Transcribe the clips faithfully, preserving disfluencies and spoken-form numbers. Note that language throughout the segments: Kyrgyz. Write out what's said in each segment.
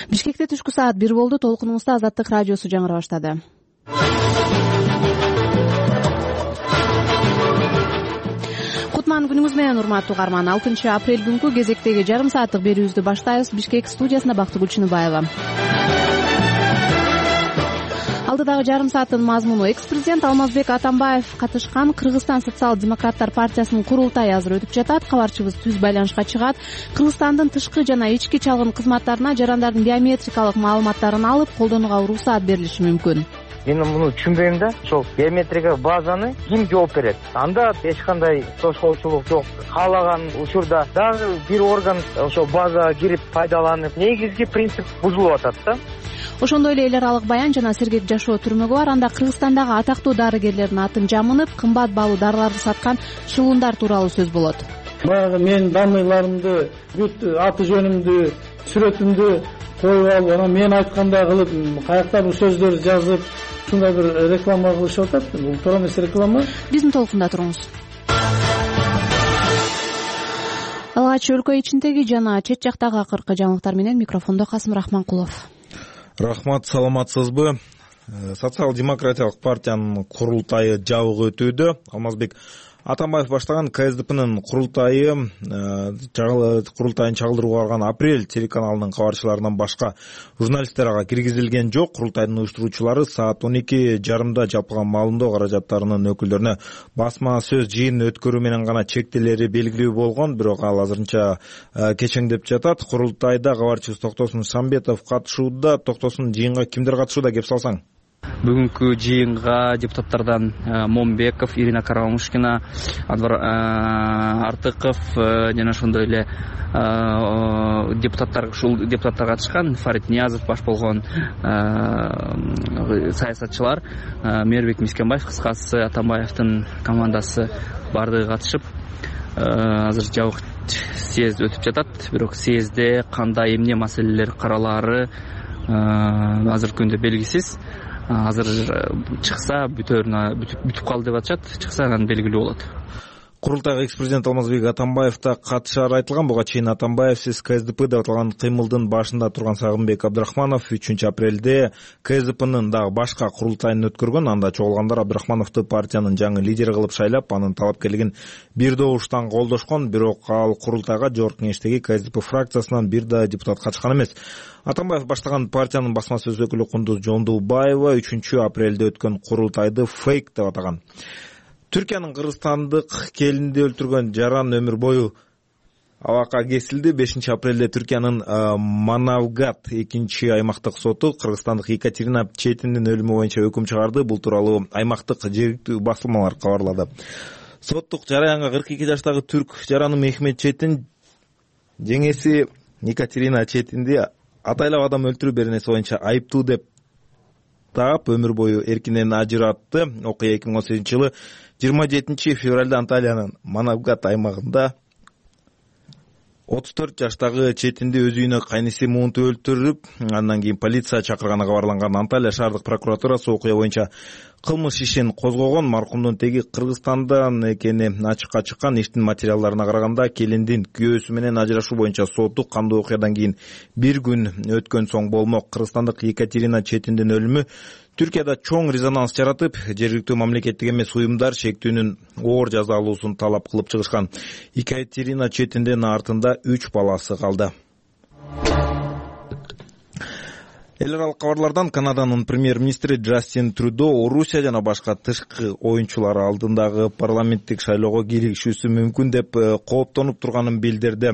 Бишкекте түшкү саат бир болду. Толкунуңузда Азаттык радиосу жаңыра баштады. Кутман күнүңүз менен урматтуу угарман. алтынчы апрель күнкү кезектеги жарым сааттык берүүбүздү баштайбыз. Бишкек студиясында Бактыгүл Чыныбаева. Алдыдагы жарым сааттын мазмуну: экс-президент Алмазбек Атамбаев катышкан Кыргызстан социал-демократтар партиясынын курултайы азыр өтүп жатат. Кабарчыбыз түз байланышка чыгат. Кыргызстандын тышкы жана ички чалгын кызматтарына жарандардын биометрикалык маалыматтарын алып колдонууга уруксаат берилиши мүмкүн. Мен муну түшүнбөйм да. Ошол биометрика базаны ким жооп берет? Анда эч кандай тошкоочулук жок. Каалаган учурда дагы бир орган ошол базага кирип пайдаланып, негизги принцип бузулуп атат да. Ошондой эле эл аралык баян жана сергек жашоо түрмөгү бар. Анда Кыргызстандагы атактуу дарыгерлердин атын жамынып, кымбат баалуу дарыларды саткан шылуундар тууралуу сөз болот. Баягы менин данныйларымды, бүт аты жөнүмдү, сүрөтүмдү коюп алып, анан мен айткандай кылып, каяктан бул сөздөрдү жазып, ушундай бир реклама кылышып атат. Бул туура эмес реклама. Биздин толкунда туруңуз. Алгач өлкө ичиндеги жана чет жактагы акыркы жаңылыктар менен микрофондо Касым Рахманкулов. Рахмат, саламатсызбы? Социал-демократиялык партиянын курултайы жабык өтүүдө. Алмазбек Атамбаев баштаган ка эс дэ пэнин курултайы курултайын чагылдырууга барган Апрель телеканалынын кабарчыларынан башка журналисттер ага киргизилген жок. Курултайдын уюштуруучулары саат он эки жарымда жалпыга маалымдоо каражаттарынын өкүлдөрүнө басма сөз жыйын өткөрүү менен гана чектелери белгилүү болгон, бирок ал азырынча кечеңдеп жатат. Курултайда кабарчыбыз Токтосун Шамбетов катышууда. Токтосун, жыйынга кимдер катышууда, кеп салсаң? Бүгүнкү жыйынга депутаттардан Момбеков, Ирина Карамушкина, Анвар Артыков жана ошондой эле депутаттар ушул депутаттар катышкан. Фарид Ниязов баш болгон саясатчылар, Мээрбек Мискенбаев, кыскасы Атамбаевдин командасы баардыгы катышып, азыр жабык съезд өтүп жатат. Бирок съездде кандай эмне маселелер каралаары азыркы күндө белгисиз. Азыр чыкса бүтөрүнө бүтүп калды деп атышат. Чыкса анан белгилүү болот. Курултайга экс-президент Алмазбек Атамбаев да катышары айтылган. Буга чейин Атамбаев сиз ка эс дэ пэ деп аталган кыймылдын башында турган Сагынбек Абдрахманов үчүнчү апрелде ка эс дэ пэнин дагы башка курултайын өткөргөн. Анда чогулгандар Абдрахмановду партиянын жаңы лидери кылып шайлап, анын талапкерлигин бир добуштан колдошкон. Бирок ал курултайга жогорку кеңештеги ка эс дэ пэ фракциясынан бир да депутат катышкан эмес. Атамбаев баштаган партиянын басма сөз өкүлү Кундуз Жондубаева үчүнчү апрелде өткөн курултайды фейк деп атаган. Түркиянын кыргызстандык келинди өлтүргөн жаран өмүр бою абакка кесилди. бешинчи апрелде Түркиянын Манавгат экинчи аймактык соту кыргызстандык Екатерина Четиндин өлүмү боюнча өкүм чыгарды. Бул тууралуу аймактык жергиликтүү басылмалар кабарлады. Соттук жараянга кырк эки жаштагы түрк жараны Мехмет Четин жеңеси Екатерина Четинди атайлап адам өлтүрүү беренеси боюнча айыптуу деп таап өмүр бою эркинен ажыратты. Окуя эки миң он сегизинчи жылы жыйырма жетинчи февралда Анталиянын Манавгат аймагында отуз төрт жаштагы Четинди өз үйүнө кайниси муунтуп өлтүрүп, андан кийин полиция чакырганы кабарланган. Анталия шаардык прокуратурасы окуя боюнча кылмыш ишин козгогон. Маркумдун теги Кыргызстандан экени ачыкка чыккан. Иштин материалдарына караганда келиндин күйөөсү менен ажырашуу боюнча соту кандуу окуядан кийин бир күн өткөн соң болмок. Кыргызстандык Екатерина Четиндин өлүмү Түркияда чоң резонанс жаратып, жергиликтүү мамлекеттик эмес уюмдар шектүүнүн оор жазалуусун талап кылып чыгышкан. Екатерина Четиндин артында үч баласы калды. Эл аралык кабарлардан Канаданын премьер-министри Джастин Трюдо Орусия жана башка тышкы оюнчулар алдындагы парламенттик шайлоого кийлигишүүсү мүмкүн деп кооптонуп турганын билдирди.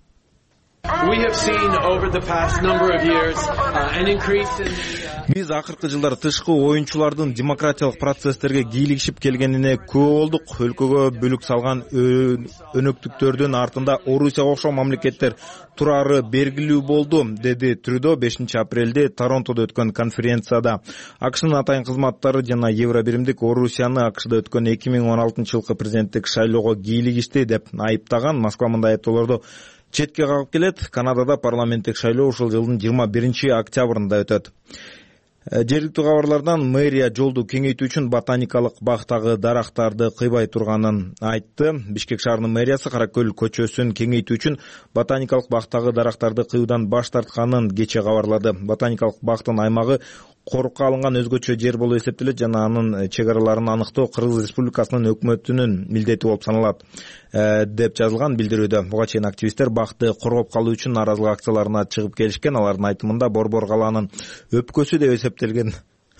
Биз акыркы жылдары тышкы оюнчулардын демократиялык процесстерге кийлигишип келгенине күбө болдук. Өлкөгө бүлүк салган өнөктүктөрдүн артында Орусияга окшогон мамлекеттер турары белгилүү болду, деди Трюдо бешинчи апрелде Торонтодо өткөн конференцияда. АКШнын атайын кызматтары жана Евробиримдик Орусияны АКШда өткөн эки миң он алтынчы жылкы президенттик шайлоого кийлигишти деп айыптаган. Москва мындай айыптоолорду четке кагып келет. Канадада парламенттик шайлоо ушул жылдын жыйырма биринчи октябрында өтөт. Жергиликтүү кабарлардан мэрия жолду кеңейтүү үчүн ботаникалык бактагы дарактарды кыйбай турганын айтты. Бишкек шаарынын мэриясы Кара Көл көчөсүн кеңейтүү үчүн ботаникалык бактагы дарактарды кыюудан баш тартканын кечээ кабарлады. Ботаникалык бактын аймагы корукка алынган өзгөчө жер болуп эсептелет жана анын чек араларын аныктоо Кыргыз Республикасынын өкмөтүнүн милдети болуп саналат деп жазылган билдирүүдө. Буга чейин активисттер бакты коргоп калуу үчүн нааразылык акцияларына чыгып келишкен. Алардын айтымында Борбор калаанын өпкөсү деп эсептелген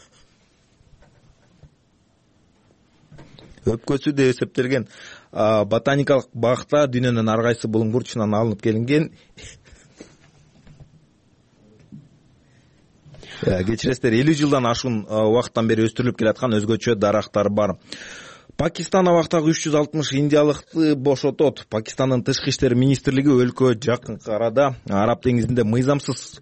өпкөсү деп эсептелген ботаникалык бакта дүйнөнүн ар кайсы булуң бурчунан алынып келинген кечиресиздер элүү жылдан ашуун убакыттан бери өстүрүлүп келаткан өзгөчө дарактар бар. Пакистан абактагы үч жүз алтымыш индиялыкты бошотот. Пакистандын тышкы иштер министрлиги өлкө жакынкы арада Араб деңизинде мыйзамсыз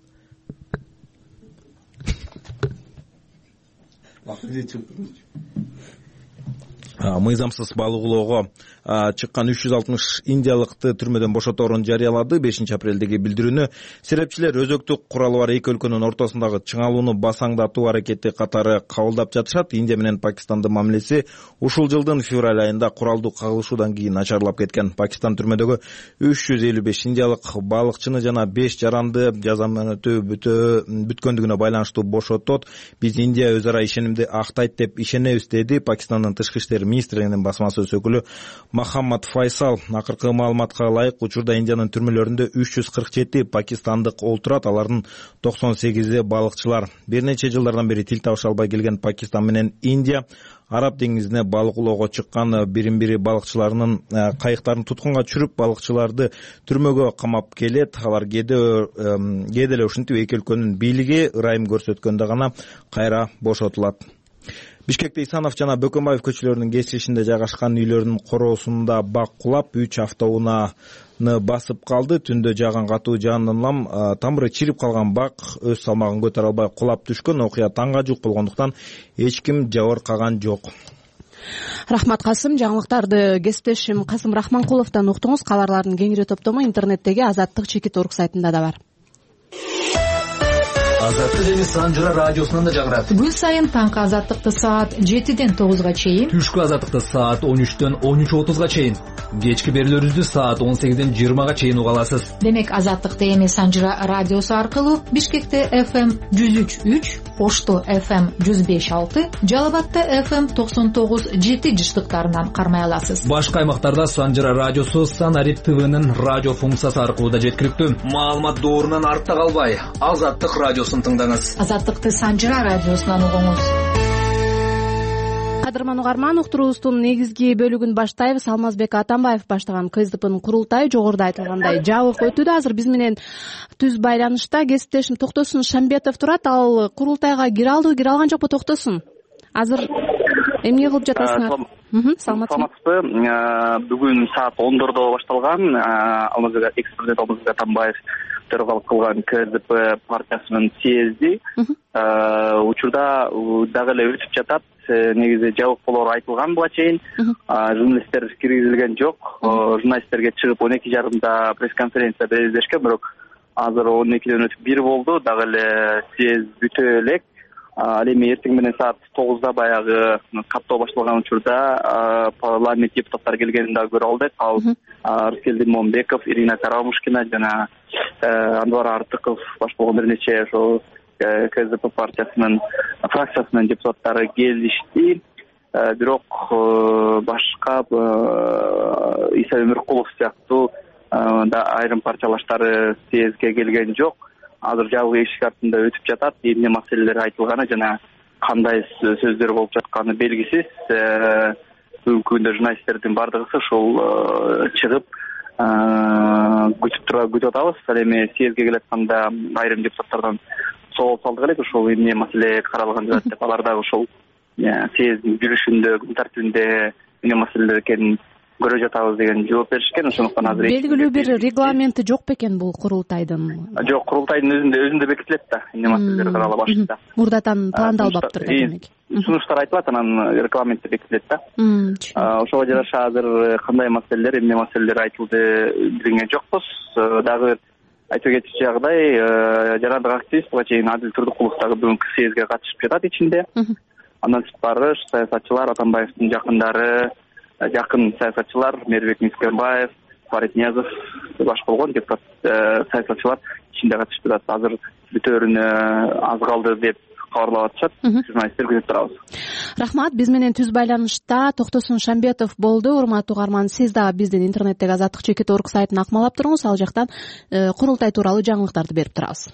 мыйзамсыз балык улоого чыккан үч жүз алтымыш индиялыкты түрмөдөн бошоторун жарыялады. бешинчи апрелдеги билдирүүнү серепчилер өзөктүк куралы бар эки өлкөнүн ортосундагы чыңалууну басаңдатуу аракети катары кабылдап жатышат. Индия менен Пакистандын мамилеси ушул жылдын февраль айында куралдуу кагылышуудан кийин начарлап кеткен. Пакистан түрмөдөгү үч жүз элүү беш индиялык балыкчыны жана беш жаранды жаза мөөнөтү бүткөндүгүнө байланыштуу бошотот. Биз Индия өз ара ишенимди актайт деп ишенебиз, деди Пакистандын тышкы иштер министрлигинин басма сөз өкүлү Мохаммад Файсал. Акыркы маалыматка ылайык, учурда Индиянын түрмөлөрүндө үч жүз кырк жети пакистандык олтурат. Алардын токсон сегизи балыкчылар. Бир нече жылдардан бери тил табыша албай келген Пакистан менен Индия Араб деңизине балык улоого чыккан бирин бири балыкчыларынын кайыктарын туткунга түшүрүп, балыкчыларды түрмөгө камап келет. Алар кээде кээде эле ушинтип эки өлкөнүн бийлиги ырайым көрсөткөндө гана кайра бошотулат. Бишкекте Исанов жана Бөкөнбаев көчөлөрүнүн кесилишинде жайгашкан үйлөрдүн короосунда бак кулап, үч автоунааны басып калды. Түндө жааган катуу жаандан улам тамыры чирип калган бак өз салмагын көтөрө албай кулап түшкөн. Окуя таңга жук болгондуктан эч ким жабыркаган жок. Рахмат Касым. Жаңылыктарды кесиптешим Касым Рахманкуловдон уктуңуз. Кабарлардын кеңири топтому интернеттеги Азаттык чекит точка орг сайтында да бар. Азаттык эми Санжыра радиосунан да жагырат. Күн сайын таңкы Азаттыкты саат жетиден тогузга чейин, түшкү Азаттыкты саат он үчтөн он үч отузга чейин, кечки берүүлөрүбүздү саат он сегизден жыйырмага чейин уга аласыз. Демек Азаттыкты эми Санжыра радиосу аркылуу Бишкекте эф эм жүз үч үч, Ошто эф эм жүз беш алты, Жалал абадта эф эм токсон тогуз жети жыштыктарынан кармай аласыз. Башка аймактарда Санжыра радиосу Санарип ТВнын радио функциясы аркылуу да жеткиликтүү. Маалымат доорунан артта калбай, Азаттык радиосун тыңдаңыз. Азаттыкты Санжыра радиосунан угуңуз. Кадырман угарман, уктуруубуздун негизги бөлүгүн баштайбыз. Алмазбек Атамбаев баштаган КСДПнын курултайы жогоруда айтылгандай жабык өтүүдө. Азыр биз менен түз байланышта кесиптешим Токтосун Шамбетов турат. Ал курултайга кире алдыбы, кире алган жокпу Токтосун? Азыр эмне кылып жатасыңар? Саламатсызбы? Бүгүн саат ондордо башталган Алмазбек экс-президент Алмазбек Атамбаев төрөгалык кылган КСДП партиясынын съезди учурда дагы эле өтүп жатат. Негизи жабык болоору айтылган буга чейин. Журналисттер киргизилген жок. Журналисттерге чыгып он эки жарымда пресс-конференция берилишкен, бирок азыр он экиден өтүп бир болду. Дагы эле съезд бүтө элек. Ал эми эртең менен саат тогузда баягы каттоо башталган учурда парламент депутаттары келгенин дагы көрө алдык. Ал Рыскелди Момбеков, Ирина Карамушкина жана Анвар Артыков баш болгон бир нече ошо КСДП партиясынын фракциясынын депутаттары келишти. Бирок башка Иса Өмүркулов сыяктуу да айрым партиялаштары съездге келген жок. Азыр жабык эшик артында өтүп жатат. Эмне маселелер айтылганы жана кандай сөздөр болуп жатканы белгисиз. Бүгүнкү күндө журналисттердин бардыгысы ушул чыгып күтүп тура күтүп атабыз. Ал эми съездге келатканда айрым депутаттардан соол салдык элек, ошол эмне маселе каралган жатат деп, алар дагы ошол съездин жүрүшүндө, күн тартибинде эмне маселелер экенин көрө жатабыз деген жооп беришкен. Ошондуктан азыр белгилүү бир регламенти жок бекен бул курултайдын? Жок, курултайдын өзүндө өзүндө бекитилет да, эмне маселелер карала башында. Мурдатан пландалбаптыр да демек. Сунуштар айтылат, анан регламентте бекитилет да. Ошого жараша азыр кандай маселелер, эмне маселелер айтылды билген жокпуз. Дагы айта кетчү жагдай, жарандык активист буга чейин Адил Турдукуловдагы бүгүнкү съездге катышып жатат ичинде. Андан сырткары саясатчылар, Атамбаевдин жакындары, жакын саясатчылар Мээрбек Мискенбаев, Фарид Ниязов баш болгон депутат саясатчылар ичинде катышып жатат. Азыр бүтөөрүнө аз калды деп кабарлап атышат. Журналисттер күзөтүп турабыз. Рахмат. Биз менен түз байланышта Токтосун Шамбетов болду. Урматтуу угарман, сиз дагы биздин интернеттеги Азаттык чекит орг сайтын акмалап туруңуз. Ал жактан курултай тууралуу жаңылыктарды берип турабыз.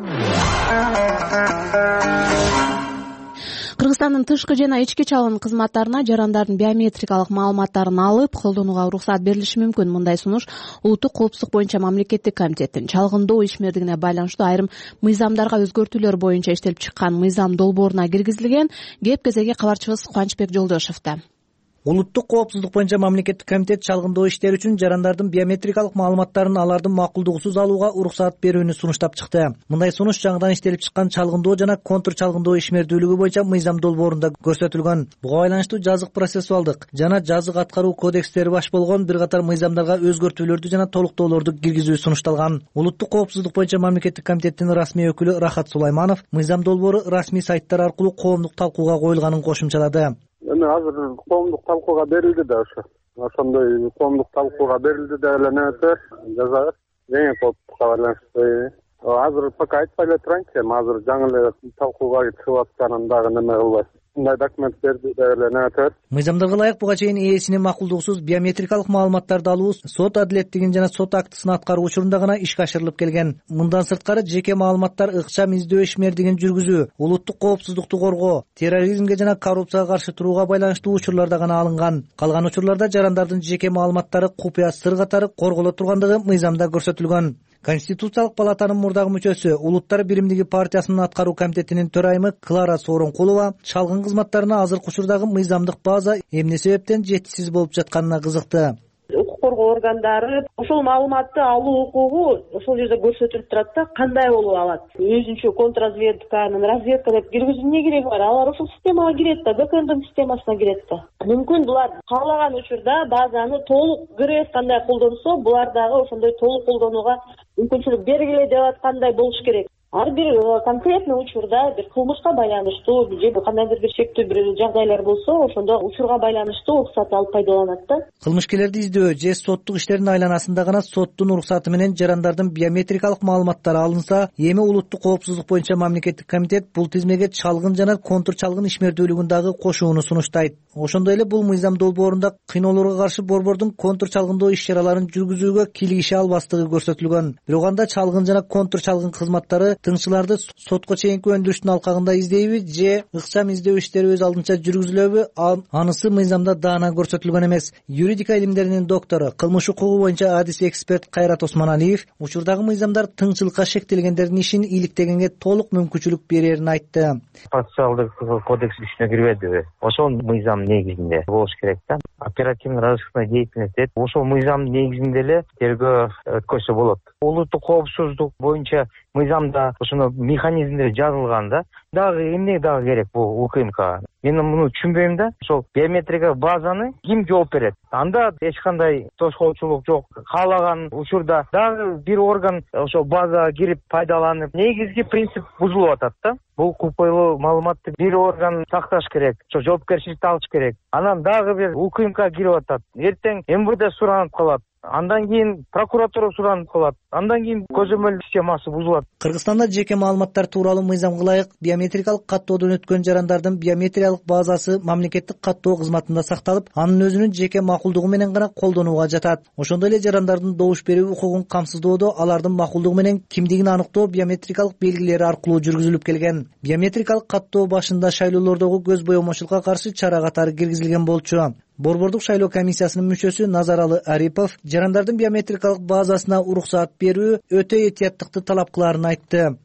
Кыргызстандын тышкы жана ички чалгын кызматтарына жарандардын биометрикалык маалыматтарын алып колдонууга уруксат берилиши мүмкүн. Мындай сунуш Улуттук коопсуздук боюнча мамлекеттик комитеттин чалгындоо ишмердигине байланыштуу айрым мыйзамдарга өзгөртүүлөр боюнча иштелип чыккан мыйзам долбооруна киргизилген. Кеп кезеги кабарчыбыз Кубанычбек Жолдошевдо. Улуттук коопсуздук боюнча мамлекеттик комитет чалгындоо иштери үчүн жарандардын биометрикалык маалыматтарын алардын макулдугусуз алууга уруксат берүүнү сунуштап чыкты. Мындай сунуш жаңыдан иштелип чыккан чалгындоо жана контур чалгындоо ишмердүүлүгү боюнча мыйзам долбоорунда көрсөтүлгөн. Буга байланыштуу жазык процессуалдык жана жазык аткаруу кодекстери баш болгон бир катар мыйзамдарга өзгөртүүлөрдү жана толуктоолорду киргизүү сунушталган. Улуттук коопсуздук боюнча мамлекеттик комитеттин расмий өкүлү Рахат Сулайманов мыйзам долбоору расмий сайттар аркылуу коомдук талкууга коюлганын кошумчалады. Эми азыр коомдук талкууга берилди да ошо. Ошондой коомдук талкууга берилди деп эле неметер жазабыз. Жеңил коопсуздукка байланыштуу. Азыр пока айтпай эле турайынчы, эми азыр жаңы эле талкууга чыгып атканын дагы неме кылбайт. Мындай документ берди деп эле неметер. Мыйзамдарга ылайык буга чейин ээсинин макулдугусуз биометрикалык маалыматтарды алуу сот адилеттигин жана сот актысын аткаруу учурунда гана ишке ашырылып келген. Мындан сырткары жеке маалыматтар ыкчам издөө ишмердигин жүргүзүү, улуттук коопсуздукту коргоо, терроризмге жана коррупцияга каршы турууга байланыштуу учурларда гана алынган. Калган учурларда жарандардын жеке маалыматтары купуя сыр катары корголо тургандыгы мыйзамда көрсөтүлгөн. Конституциялык палатанын мурдагы мүчөсү, Улуттар биримдиги партиясынын аткаруу комитетинин төрайымы Клара Сооронкулова чалгын кызматтарына азыркы учурдагы мыйзамдык база эмне себептен жетишсиз болуп жатканына кызыкты. Укук коргоо органдары ошол маалыматты алуу укугу ошол жерде көрсөтүлүп турат да, кандай болуп алат. Өзүнчө контрразведканын разведка деп киргизүү эмне кереги бар? Алар ошол системага кирет да, БКМдин системасына кирет да. Мүмкүн булар каалаган учурда базаны толук ГРС кандай колдонсо, булар дагы ошондой толук колдонууга мүмкүнчүлүк бергиле деп аткандай болуш керек. Ар бир конкретный учурда бир кылмышка байланыштуу же кандайдыр бир шектүү бир жагдайлар болсо, ошондо учурга байланыштуу уруксат алып пайдаланат да. Кылмышкерлерди издөө же соттук иштердин айланасында гана соттун уруксаты менен жарандардын биометрикалык маалыматтары алынса, эми улуттук коопсуздук боюнча мамлекеттик комитет бул тизмеге чалгын жана контур чалгын ишмердүүлүгүн дагы кошууну сунуштайт. Ошондой эле бул мыйзам долбоорунда кыйноолорго каршы борбордун контур чалгындоо иш-чараларын жүргүзүүгө кийлигише албастыгы көрсөтүлгөн. Бирок анда чалгын жана контур чалгын кызматтары тыңчыларды сотко чейинки өндүрүштүн алкагында издейби же ыкчам издөө иштери өз алдынча жүргүзүлөбү, анысы мыйзамда даана көрсөтүлгөн эмес. Юридика илимдеринин доктору, кылмыш укугу боюнча адис эксперт Кайрат Осмоналиев учурдагы мыйзамдар тыңчылыкка шектелгендердин ишин иликтегенге толук мүмкүнчүлүк берерин айтты. Процессуалдык кодекс күчүнө кирбедиби? Ошол мыйзам негизинде болуш керек да. Оперативно разыскная деятельность деп ошол мыйзам негизинде эле тергөө өткөзсө болот. Улуттук коопсуздук боюнча мыйзамда ошоно механизмдер жазылган да. Дагы эмне дагы керек бул УКМК? Мен муну түшүнбөйм да. Ошол биометрика базаны ким жооп берет? Анда эч кандай тошкоочулук жок. Каалаган учурда дагы бир орган ошол базага кирип пайдаланып, негизги принцип бузулуп атат да. Бул купуйлуу маалыматты бир орган сакташ керек, ошо жоопкерчиликти алыш керек. Анан дагы бир УКМК кирип атат. Эртең МВД суранып калат. Андан кийин прокуратура суранып калат. Андан кийин көзөмөл системасы бузулат. Кыргызстанда жеке маалыматтар тууралуу мыйзамга ылайык биометрикалык каттоодон өткөн жарандардын биометриялык базасы мамлекеттик каттоо кызматында сакталып, анын өзүнүн жеке макулдугу менен гана колдонууга жатат. Ошондой эле жарандардын добуш берүү укугун камсыздоодо алардын макулдугу менен кимдигин аныктоо биометрикалык белгилери аркылуу жүргүзүлүп келген. Биометрикалык каттоо башында шайлоолордогу көз боемочулукка каршы чара катары киргизилген болчу. Борбордук шайлоо комиссиясынын мүчөсү Назаралы Арипов жарандардын биометрикалык базасына уруксат берүү өтө этияттыкты талап кыларын айтты.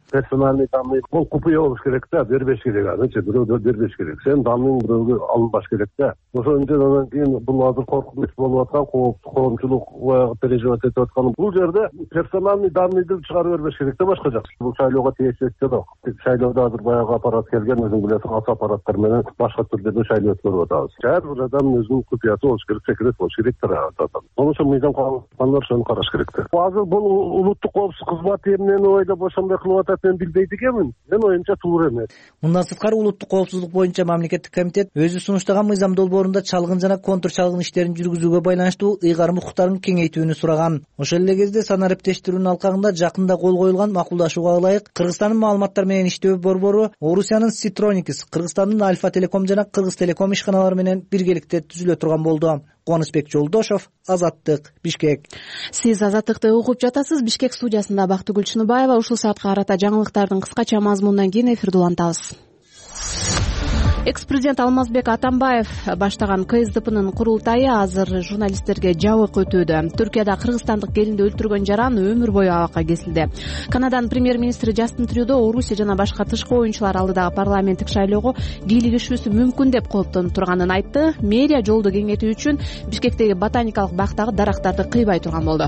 персональный данный бул купуя болуш керек да, бербеш керек, анычы бирөөгө бербеш керек. Сен данныйың бирөөгө алынбаш керек да. Ошон үчүн анан кийин бул азыр коркунуч болуп аткан, коомчулук баягы переживать этип аткан. Бул жерде персональный данныйды чыгарып бербеш керек да, башка жак. Бул шайлоого тиешеси жок. Шайлоодо азыр баягы аппарат келген, өзүң билесиң, ас аппараттар менен башка түрдө шайлоо өткөрүп атабыз. Ар бир адам өзүнүн купуясы болуш керек, секрет болуш керек да. Ошон үчүн мыйзам калгандар ошону караш керек да. Азыр бул улуттук коопсуздук кызматы эмнени ойлоп ошондой кылып атат, мен билбейт экенмин. Мен оюмча туура эмес. Мындан сырткары улуттук коопсуздук боюнча мамлекеттик комитет өзү сунуштаган мыйзам долбоорунда чалгын жана контур чалгын иштерин жүргүзүүгө байланыштуу ыйгарым укуктарын кеңейтүүнү сураган. Ошол эле кезде санариптештирүүнүн алкагында жакында кол коюлган макулдашууга ылайык Кыргызстандын маалыматтар менен иштөө борбору Орусиянын Citronikis, Кыргызстандын Альфа Телеком жана Кыргыз Телеком ишканалары менен биргеликте түзүлө турган болду. Кубанычбек Жолдошов, Азаттык, Бишкек. Сиз Азаттыкты угуп жатасыз. Бишкек студиясында Бактыгүл Чыныбаева. Ушул саатка карата жаңылыктардын кыскача мазмунунан кийин эфирди улантабыз. Экс-президент Алмазбек Атамбаев баштаган КСДПнын курултайы азыр журналисттерге жабык өтүүдө. Түркияда кыргызстандык келинди өлтүргөн жаран өмүр бою абакка кесилди. Канаданын премьер-министри Джастин Трюдо Орусия жана башка тышкы оюнчулар алдыдагы парламенттик шайлоого кийлигишүүсү мүмкүн деп кооптонуп турганын айтты. Мэрия жолду кеңейтүү үчүн Бишкектеги ботаникалык бактагы дарактарды кыйбай турган болду.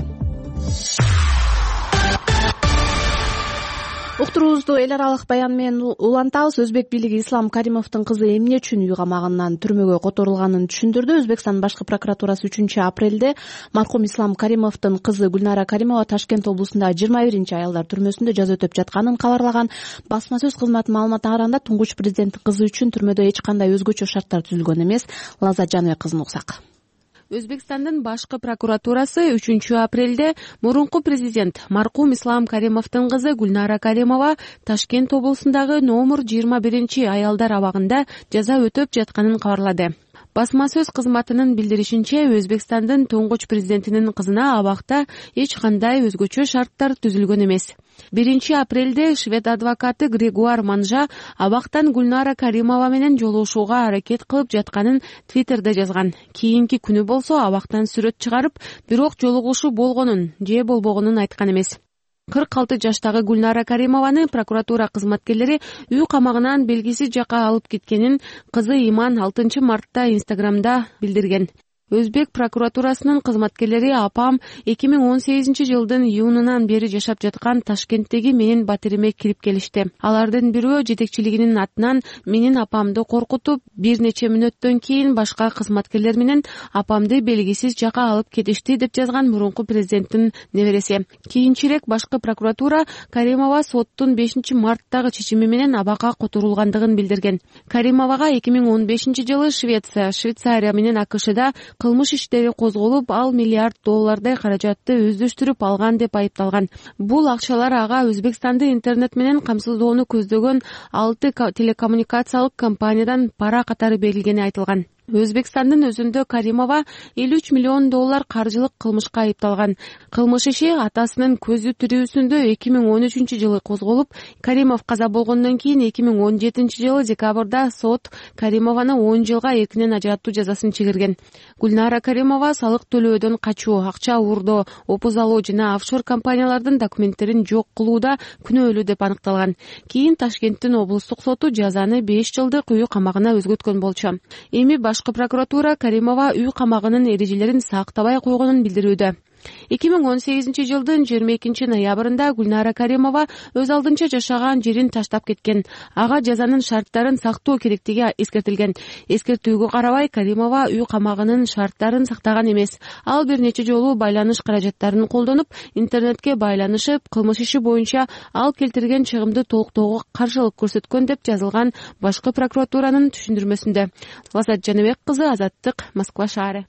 Уктуруубузду эл аралык баян менен улантабыз. Өзбек бийлиги Ислам Каримовдун кызы эмне үчүн үй камагынан түрмөгө которулганын түшүндүрдү. Өзбекстан башкы прокуратурасы үчүнчү апрелде маркум Ислам Каримовдун кызы Гүлнара Каримова Ташкент облусундагы жыйырма биринчи аялдар түрмөсүндө жаза өтөп жатканын кабарлаган. Басма сөз кызматынын маалыматына караганда туңгуч президенттин кызы үчүн түрмөдө эч кандай өзгөчө шарттар түзүлгөн эмес. Лаззат Жаныбек кызын уксак. Өзбекстандын башкы прокуратурасы үчүнчү апрелде мурунку президент маркум Ислам Каримовдун кызы Гүлнара Каримова Ташкент облусундагы номер жыйырма биринчи аялдар абагында жаза өтөп жатканын кабарлады. Басма сөз кызматынын билдиришинче, Өзбекстандын туңгуч президентинин кызына абакта эч кандай өзгөчө шарттар түзүлгөн эмес. биринчи апрелде швед адвокаты Грегуар Манжа абактан Гүлнара Каримова менен жолугушууга аракет кылып жатканын Твиттерде жазган. Кийинки күнү болсо абактан сүрөт чыгарып, бирок жолугушуу болгонун же болбогонун айткан эмес. кырк алты жаштагы Гүлнара Каримованы прокуратура кызматкерлери үй камагынан белгисиз жакка алып кеткенин кызы Иман алтынчы мартта Инстаграмда билдирген. Өзбек прокуратурасынын кызматкерлери апам эки миң он сегизинчи жылдын июнунан бери жашап жаткан Ташкенттеги менин батириме кирип келишти. Алардын бирөө жетекчилигинин атынан менин апамды коркутуп, бир нече мүнөттөн кийин башка кызматкерлер менен апамды белгисиз жакка алып кетишти деп жазган мурунку президенттин небереси. Кийинчерээк башкы прокуратура Каримова соттун бешинчи марттагы чечими менен абакка которулгандыгын билдирген. Каримовага эки миң он бешинчи жылы Швеция, Швейцария менен АКШда кылмыш иштери козголуп, ал миллиард доллардай каражатты өздүштүрүп алган деп айыпталган. Бул акчалар ага Өзбекстанды интернет менен камсыздоону көздөгөн алты телекоммуникациялык компаниядан пара катары берилгени айтылган. Өзбекстандын өзүндө Каримова элүү үч миллион доллар каржылык кылмышка айыпталган. Кылмыш иши атасынын көзү тирүүсүндө эки миң он үчүнчү жылы козголуп, Каримов каза болгондон кийин эки миң он жетинчи жылы декабрда сот Каримованы он жылга эркинен ажыратуу жазасын чыгарган. Гүлнара Каримова салык төлөөдөн качуу, акча уурдоо, опуз алуу жана офшор компаниялардын документтерин жок кылууда күнөөлүү деп аныкталган. Кийин Ташкенттин облустук соту жазаны беш жылдык үй камагына өзгөрткөн болчу. Эми башкы прокуратура Каримова үй камагынын эрежелерин сактабай койгонун билдирүүдө. эки миң он сегизинчи жылдын жыйырма экинчи ноябрында Гүлнара Каримова өз алдынча жашаган жерин таштап кеткен. Ага жазанын шарттарын сактоо керектиги эскертилген. Эскертүүгө карабай Каримова үй камагынын шарттарын сактаган эмес. Ал бир нече жолу байланыш каражаттарын колдонуп, интернетке байланышып, кылмыш иши боюнча ал келтирген чыгымды толуктоого каршылык көрсөткөн деп жазылган башкы прокуратуранын түшүндүрмөсүндө. Лаззат Жаныбек кызы, Азаттык, Москва шаары.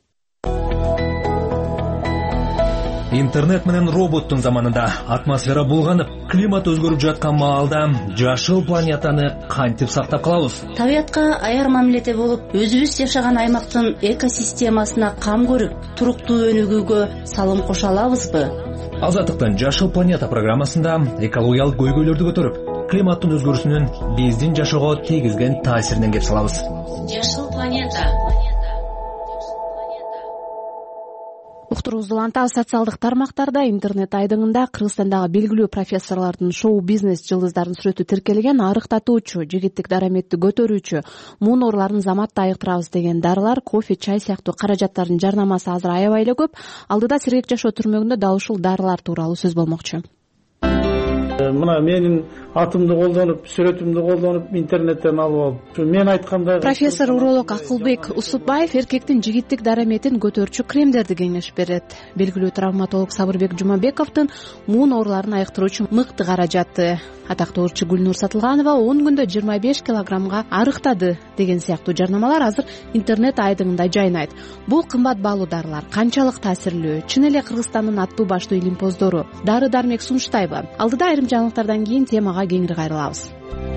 Интернет менен роботтун заманында атмосфера булганып, климат өзгөрүп жаткан маалда жашыл планетаны кантип сактап калабыз? Табиятка аяр мамиледе болуп, өзүбүз жашаган аймактын экосистемасына кам көрүп, туруктуу өнүгүүгө салым кошо алабызбы? Азаттыктын Жашыл планета программасында экологиялык көйгөйлөрдү көтөрүп, климаттын өзгөрүүсүнүн биздин жашоого тийгизген таасиринен кеп салабыз. Жашыл планета. кабарыбызды улантабыз. Социалдык тармактарда, интернет айдыңында Кыргызстандагы белгилүү профессорлордун, шоу-бизнес жылдыздардын сүрөтү тиркелген арыктатуучу, жигиттик дараметти көтөрүүчү, муун ооруларын заматта айыктырабыз деген дарылар, кофе, чай сыяктуу каражаттардын жарнамасы азыр аябай эле көп. Алдыда Сергек жашоо түрмөгүндө дал ушул дарылар тууралуу сөз болмокчу. Мына менин атымды колдонуп, сүрөтүмдү колдонуп, интернеттен алып алып, мен айткандай профессор уролог Акылбек Усупбаев эркектин жигиттик дараметин көтөрчү кремдерди кеңеш берет. Белгилүү травматолог Сабырбек Жумабековдун муун ооруларын айыктыруучу мыкты каражаты, атактуу ырчы Гүлнур Сатылганова он күндө жыйырма беш килограммга арыктады деген сыяктуу жарнамалар азыр интернет айдыңында жайнайт. Бул кымбат баалуу дарылар канчалык таасирлүү? Чын эле Кыргызстандын аттуу баштуу илимпоздору дары дармек сунуштайбы? Алдыда айрым жаңылыктардан кийин темага кеңири кайрылабыз.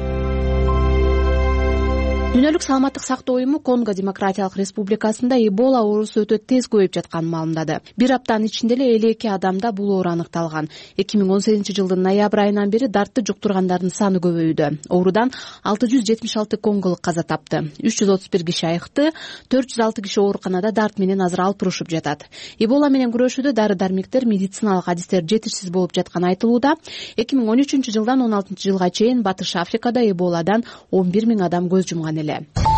Дүйнөлүк саламаттык сактоо уюму Конго Демократиялык Республикасында Эбола оорусу өтө тез көбөйүп жатканын маалымдады. Бир аптанын ичинде эле элүү эки адамда бул оору аныкталган. эки миң он сегизинчи жылдын ноябрь айынан бери дартты жуктургандардын саны көбөйүүдө. Оорудан алты жүз жетимиш алты конголук каза тапты. үч жүз отуз бир киши айыкты, төрт жүз алты киши ооруканада дарт менен азыр алпурушуп жатат. Эбола менен күрөшүүдө дары-дармектер, медициналык адистер жетишсиз болуп жатканы айтылууда. эки миң он үчүнчү жылдан он алтынчы жылга чейин Батыш Африкада Эболадан он бир миң адам көз жумган эле.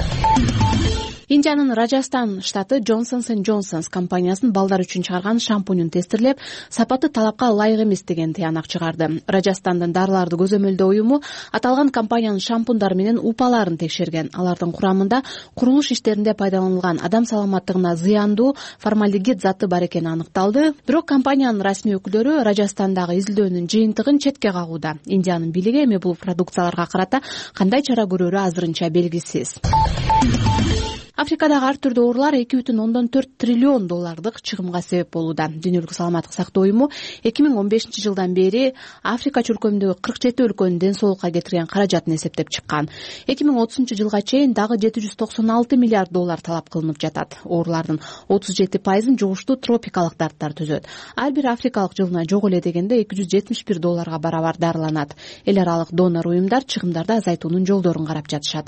Индиянын Раджастан штаты Джонсонс энд Джонсонс компаниясынын балдар үчүн чыгарган шампунун тестирлеп, сапаты талапка ылайык эмес деген тыянак чыгарды. Раджастандын дарыларды көзөмөлдөө уюму аталган компаниянын шампундары менен упаларын текшерген. Алардын курамында курулуш иштеринде пайдаланылган адам саламаттыгына зыяндуу формальдегид заты бар экени аныкталды. Бирок компаниянын расмий өкүлдөрү Раджастандагы изилдөөнүн жыйынтыгын четке кагууда. Индиянын бийлиги эми бул продукцияларга карата кандай чара көрөрү азырынча белгисиз. Африкадагы ар түрдүү оорулар эки бүтүн ондон төрт триллион доллардык чыгымга себеп болууда. Дүйнөлүк саламаттык сактоо уюму эки миң он бешинчи жылдан бери Африка чөлкөмүндөгү кырк жети өлкөнүн ден соолукка кетирген каражатын эсептеп чыккан. эки миң отузунчу жылга чейин дагы жети жүз токсон алты миллиард доллар талап кылынып жатат. Оорулардын отуз жети пайызын жугуштуу тропикалык дарттар түзөт. Ар бир африкалык жылына жок эле дегенде эки жүз жетимиш бир долларга барабар дарыланат. Эл аралык донор уюмдар чыгымдарды азайтуунун жолдорун карап жатышат.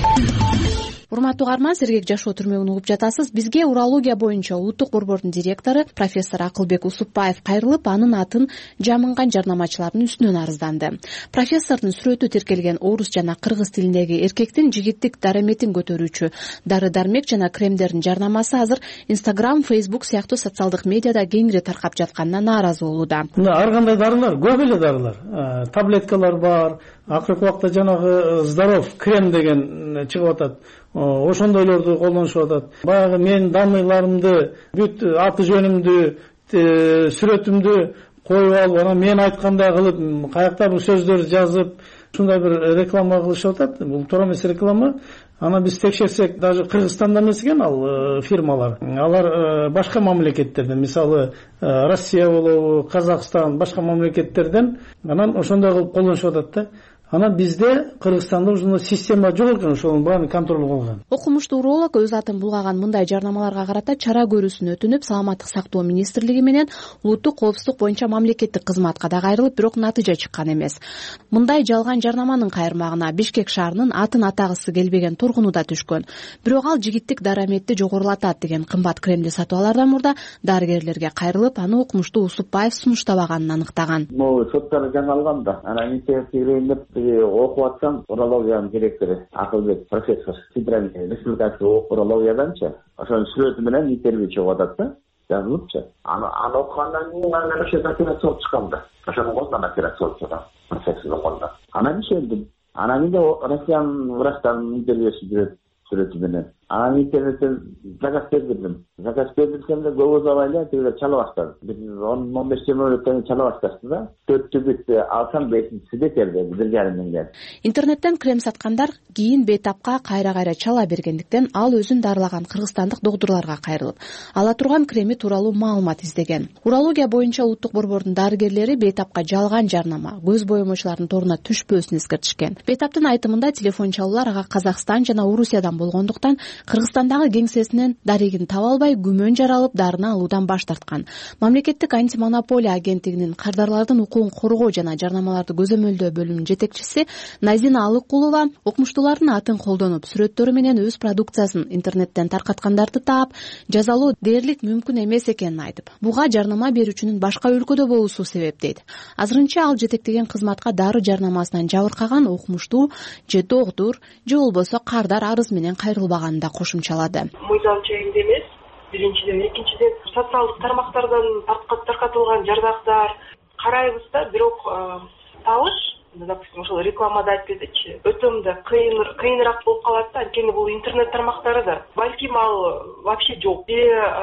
Урматтуу угарман, Сергек жашоо түрмөгүн угуп жатасыз. Бизге урология боюнча улуттук борбордун директору профессор Акылбек Усупбаев кайрылып, анын атын жамынган жарнамачылардын үстүнөн арызданды. Профессордун сүрөтү тиркелген орус жана кыргыз тилиндеги эркектин жигиттик дараметин көтөрүүчү дары-дармек жана кремдердин жарнамасы азыр Instagram, Facebook сыяктуу социалдык медиада кеңири таркап жатканына нааразы болууда. Мына ар кандай дарылар, көп эле дарылар, таблеткалар бар, акыркы убакта жанагы здоров крем деген чыгып атат. Ошондойлорду колдонушуп атат. Баягы менин данныйларымды, бүт аты жөнүмдү, сүрөтүмдү коюп алып, анан мен айткандай кылып, каяктардыр сөздөрдү жазып, ушундай бир реклама кылышып атат. Бул туура эмес реклама. Аны биз текшерсек, даже Кыргызстанда эмес экен ал фирмалар. Алар башка мамлекеттерден, мисалы Россия болобу, Казакстан, башка мамлекеттерден анан ошондой кылып колдонушуп атат да. Анан бизде Кыргызстанда ушундай система жок экен, ошонун баарын контрол кылган. Окумуштуу уролог өз атын булгаган мындай жарнамаларга карата чара көрүүсүн өтүнүп, Саламаттык сактоо министрлиги менен улуттук коопсуздук боюнча мамлекеттик кызматка да кайрылып, бирок натыйжа чыккан эмес. Мындай жалган жарнаманын кайырмагына Бишкек шаарынын атын атагысы келбеген тургуну да түшкөн. Бирок ал жигиттик дараметти жогорулатат деген кымбат кремди сатып алаардан мурда дарыгерлерге кайрылып, аны окумуштуу Усупбаев сунуштабаганын аныктаган. Могу соттор жаңалган да. Анан интернеттен окуп атсам, урологиянын директору Акылбек профессор Центральный республикалык урологияданчы ошонун сүрөтү менен интервью чыгып атат да, жазылыпчы. Аны аны окугандан кийин аны ошо операция болуп чыккан да. Ошонун колунан операция болуп чыккан. Профессордун колунан. Анан ишендим. Анан кийин Россиянын врачтарынын интервьюсу жүрөт сүрөтү менен. Анан интернеттен заказ бердим. Заказ бердимсем да көп узабай эле тигилер чала баштады. Биз он беш жыйырма мүнөттөн чала башташты да. Төрттү бүтү алсам бешинчиси де келди, бир жарым миңден. Интернеттен крем саткандар кийин бейтапка кайра-кайра чала бергендиктен ал өзүн дарылаган кыргызстандык докторлорго кайрылып, ала турган креми тууралуу маалымат издеген. Урология боюнча улуттук борбордун дарыгерлери бейтапка жалган жарнама, көз боемочулардын торуна түшпөсүн эскертишкен. Бейтаптын айтымында телефон чалуулар ага Казакстан жана Орусиядан болгондуктан Кыргызстандагы кеңсесинен дарегин таба албай күмөн жаралып дарыны алуудан баш тарткан. Мамлекеттик антимонополия агенттигинин кардарлардын укугун коргоо жана жарнамаларды көзөмөлдөө бөлүмүнүн жетекчиси Назина Алыкулова окумуштуулардын атын колдонуп, сүрөттөрү менен өз продукциясын интернеттен таркаткандарды таап, жазалоо дээрлик мүмкүн эмес экенин айтып, буга жарнама берүүчүнүн башка өлкөдө болуусу себеп дейт. Азырынча ал жетектеген кызматка дары жарнамасынан жабыркаган окумуштуу же доктур же болбосо кардар арыз менен кайрылбаганын да кошумчалады. Мыйзамча эмне эмес. Биринчиден, экинчиден социалдык тармактардан таркатылган жарнактар карайбыз да, бирок табыш, допустим, ошол рекламада айтып кетечи, өтө мындай кыйыныраак болуп калат да, анткени бул интернет тармактары да. Балким ал вообще жок. Же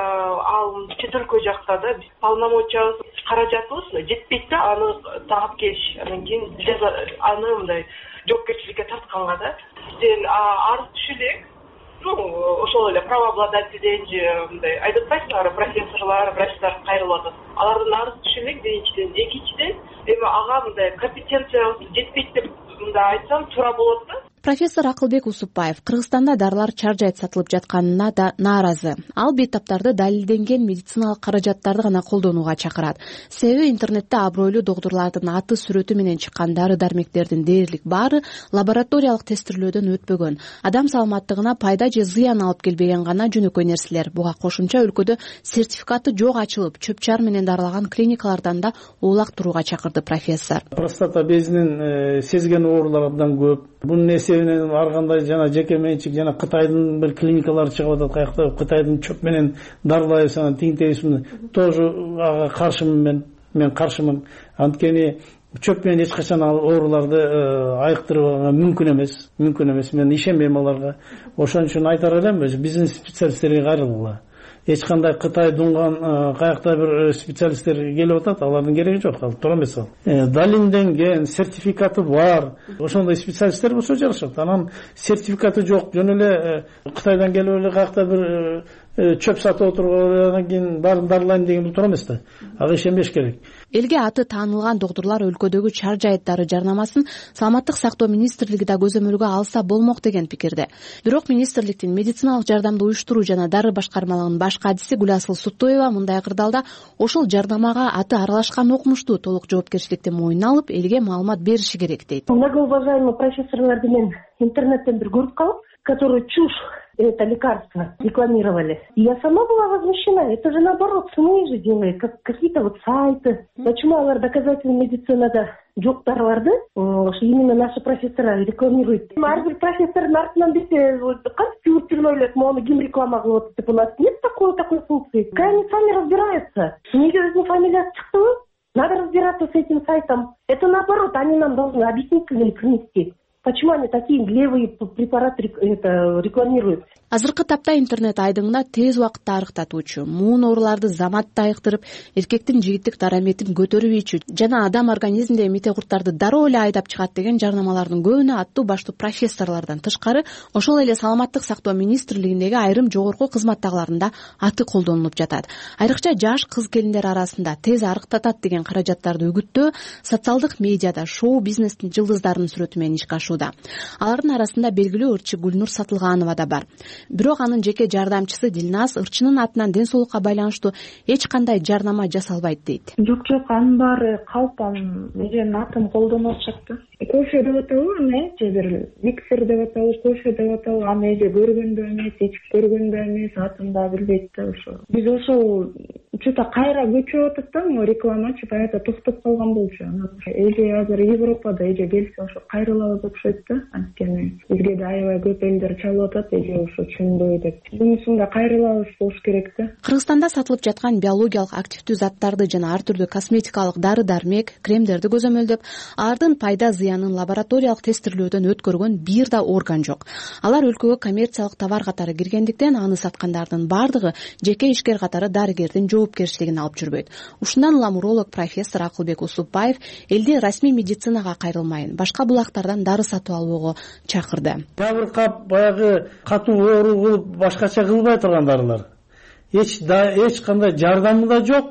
ал чет өлкө жакта да полномочиябыз, каражатыбыз жетпейт да, аны таап келиш, анан кийин аны мындай жоопкерчиликке тартканга да. Сен арыз түшү элек, ну, ошол эле правообладательден же мындай айтып атпайсыңарбы, профессорлор, врачтар кайрылып атат. Алардан арыз түшү элек биринчиден, экинчиден эми ага мындай компетенциябыз жетпейт деп мындай айтсам туура болот да. Профессор Акылбек Усупбаев Кыргызстанда дарылар чаржайт сатылып жатканына да нааразы. Ал бейтаптарды далилденген медициналык каражаттарды гана колдонууга чакырат. Себеби интернетте абройлуу доктурлардын аты сүрөтү менен чыккан дары-дармектердин дээрлик баары лабораториялык тестирлөөдөн өтпөгөн. Адам саламаттыгына пайда же зыян алып келбеген гана жөнөкөй нерселер. Буга кошумча өлкөдө сертификаты жок ачылып, чөп-чар менен дарылаган клиникалардан да улак турууга чакырды профессор. Простата безинин сезген оорулары абдан көп. Бунун эсебинен ар кандай жана жеке менчик жана Кытайдын бир клиникалары чыгып атат, каякта Кытайдын чөп менен дарылайбыз, анан тиң тегисин тоже ага каршымын мен. Мен каршымын. Анткени чөп менен эч качан ал ооруларды айыктырууга мүмкүн эмес, мүмкүн эмес. Мен ишенбейм аларга. Ошон үчүн айтар элем, биздин специалисттерге кайрылгыла. Эч кандай Кытай дунган каякта бир специалисттер келип атат, алардын кереги жок, ал туура эмес ал. Далилденген, сертификаты бар, ошондой специалисттер болсо жарашат. Анан сертификаты жок, жөн эле Кытайдан келип эле каякта бир чөп сатып отургандан кийин баарын дарылайм деген бул туура эмес да. Ага ишенбеш керек. Элге аты таанылган доктурлар өлкөдөгү чаржайт дары жарнамасын Саламаттык сактоо министрлиги да көзөмөлгө алса болмок деген пикирде. Бирок министрликтин медициналык жардамды уюштуруу жана дары башкармалыгынын баш кадиси Гүласыл Суттоева мындай кырдаалда ошол жарнамага аты аралашкан окумуштуу толук жоопкерчиликти мойнуна алып, элге маалымат бериши керек дейт. Многоуважаемый профессорлорду мен интернеттен бир көрүп калып, которые чушь это лекарство рекламировали. Я сама была возмущена. Это же наоборот, СМИ же делает, как какие-то вот сайты. Почему алар доказательная медицинада жок дарларды, что именно наши профессора рекламируют. Ар бир профессордун артынан бите компьютер ойлойт, мону ким реклама кылып атат деп. У нас нет такой такой функции. Пускай они сами разбираются. Неге өзүнүн фамилиясы чыктыбы? Надо разбираться с этим сайтом. Это наоборот, они нам должны объяснительные принести. Почему они такие левые препараты это рекламируют? Азыркы тапта интернет айдыңына тез убакытта арыктатуучу, муун ооруларды заматта айыктырып, эркектин жигиттик дараметин көтөрбөйчү жана адам организминдеги мите курттарды дароо эле айдап чыгат деген жарнамалардын көбүнө аттуу баштуу профессорлордон тышкары, ошол эле Саламаттык сактоо министрлигиндеги айрым жогорку кызматтагыларында аты колдонулуп жатат. Айрыкча жаш кыз келиндер арасында тез арыктатат деген каражаттарды үгүттөө социалдык медиада шоу-бизнестин жылдыздарынын сүрөтү менен ишке ашууда. Алардын арасында белгилүү ырчы Гүлнур Сатылганова да бар. Бирок анын жеке жардамчысы Дилназ ырчынын атынан ден соолукка байланыштуу эч кандай жарнама жасалбайт дейт. Жок жок, анын баары калпам, эженин атын колдонуп атышат да. Кофе деп атабы, эмне же бир миксер деп атабы, кофе деп атабы, аны эже көргөндө эмес, ичип көргөндө эмес, атын да билбейт да ошо. Биз ошол чута кайра көчүп атат да, могу рекламачы баягы токтоп калган болчу. Эже азыр Европада эже келсе ошо кайрылабыз окшойт да, анткени бизге да аябай көп элдер чалып атат, эже ошо чындоо деп. Бунусунда кайрылабыз болуш керек да. Кыргызстанда сатылып жаткан биологиялык активдүү заттарды жана ар түрдүү косметикалык дары-дармек, кремдерди көзөмөлдөп, алардын пайда зыянын лабораториялык тестирлөөдөн өткөргөн бир да орган жок. Алар өлкөгө коммерциялык товар катары киргендиктен аны саткандардын бардыгы жеке ишкер катары дарыгердин жоопкерчилигин алып жүрбөйт. Ушундан улам уролог профессор Акылбек Усупбаев элди расмий медицинага кайрылмайын, башка булактардан дары сатып алууга чакырды. Жабыркап баягы катуу оору кылып башкача кылбай турган дарылар. Эч да эч кандай жардамы да жок,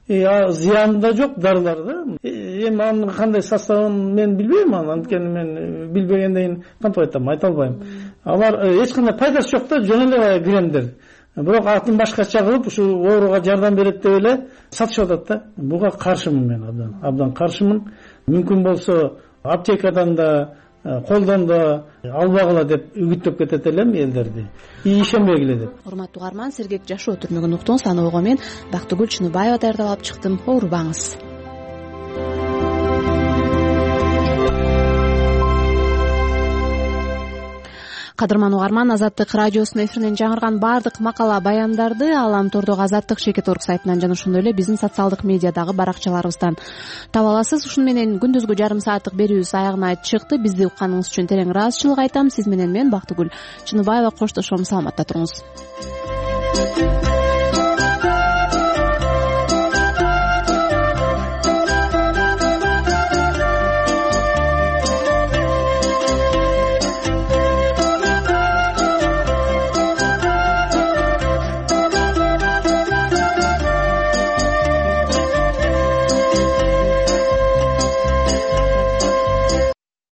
зыяны да жок дарылар да. Эми анын кандай составын мен билбейм, анткени мен билбегенден кийин кантип айтам, айта албайм. Алар эч кандай пайдасы жок да, жөн эле кремдер. Бирок атын башкача кылып ушу ооруга жардам берет деп эле сатышып атат да. Буга каршымын мен, абдан абдан каршымын. Мүмкүн болсо аптекадан да колдон да албагыла деп үгүттөп кетет элем элдерди, ишенбегиле деп. Урматтуу угарман, сергек жашоо түрмөгүн уктуңуз. Аны ойго мен Бактыгүл Чыныбаева даярдап чыктым. Оорубаңыз. Кадырман угарман, Азаттык радиосунун эфиринен жаңырган баардык макала баяндарды Алам Тордогу Азаттык Шекет Орг сайтынан жана ошондой эле биздин социалдык медиадагы баракчаларыбыздан таба аласыз. Ушуну менен күндүзгү жарым сааттык берүүбүз аягына чыкты. Бизди укканыңыз үчүн терең ыраазычылык айтам. Сиз менен мен Бактыгүл Чыныбаева коштошом. Саламатта туруңуз.